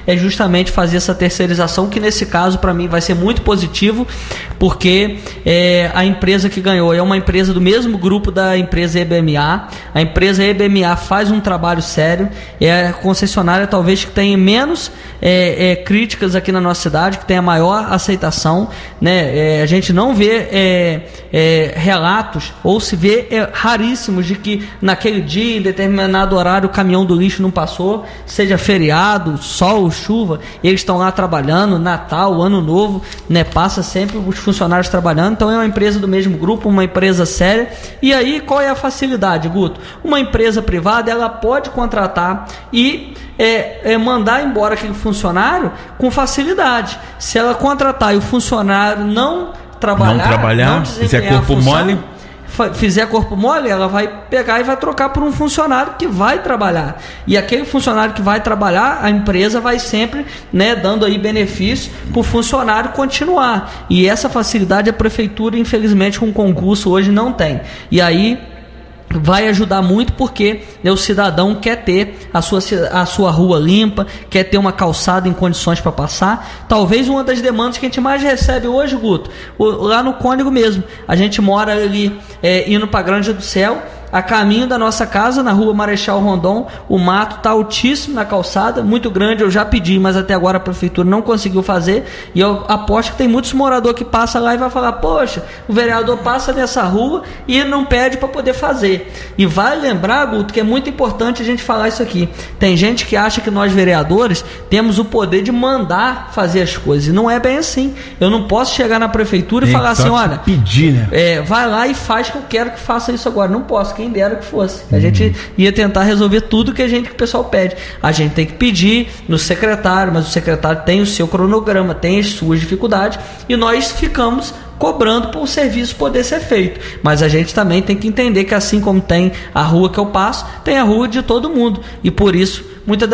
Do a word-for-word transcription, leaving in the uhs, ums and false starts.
é justamente fazer essa terceirização, que nesse caso para mim vai ser muito positivo, porque é, a empresa que ganhou é uma empresa do mesmo grupo da empresa E B M A. A empresa E B M A faz um trabalho sério, é a concessionária talvez que tenha menos é, é, críticas aqui na nossa cidade, que tenha maior aceitação, né? É, a gente não vê é, é, relatos, ou se vê é, raríssimos, de que naquele dia, em determinado horário, o caminhão do lixo não passou, seja feriado, sol, chuva, eles estão lá trabalhando, Natal, Ano Novo, né? Passa sempre os funcionários trabalhando. Então é uma empresa do mesmo grupo, uma empresa séria. E aí qual é a facilidade, Guto? Uma empresa privada, ela pode contratar e é, é mandar embora aquele funcionário com facilidade. Se ela contratar e o funcionário não trabalhar, não, trabalhar, não fizer corpo função, mole, fizer corpo mole, ela vai pegar e vai trocar por um funcionário que vai trabalhar. E aquele funcionário que vai trabalhar, a empresa vai sempre, né, dando aí benefício para o funcionário continuar. E essa facilidade a prefeitura, infelizmente, com concurso hoje não tem. E aí vai ajudar muito, porque, né, o cidadão quer ter a sua, a sua rua limpa, quer ter uma calçada em condições para passar. Talvez uma das demandas que a gente mais recebe hoje, Guto, lá no Cônego mesmo, a gente mora ali é, indo para Granja do Céu, a caminho da nossa casa, na rua Marechal Rondon, o mato está altíssimo na calçada, muito grande. Eu já pedi, mas até agora a prefeitura não conseguiu fazer, e eu aposto que tem muitos moradores que passam lá e vai falar: poxa, o vereador passa nessa rua e não pede para poder fazer. E vai lembrar, Guto, que é muito importante a gente falar isso aqui. Tem gente que acha que nós vereadores temos o poder de mandar fazer as coisas, e não é bem assim. Eu não posso chegar na prefeitura e tem falar assim: olha, pedir, né? é, vai lá e faz, que eu quero que faça isso agora. Não posso. Quem dera que fosse. A gente ia tentar resolver tudo que a gente, que o pessoal pede. A gente tem que pedir no secretário, mas o secretário tem o seu cronograma, tem as suas dificuldades, e nós ficamos cobrando para o serviço poder ser feito. Mas a gente também tem que entender que, assim como tem a rua que eu passo, tem a rua de todo mundo. E por isso, muitas das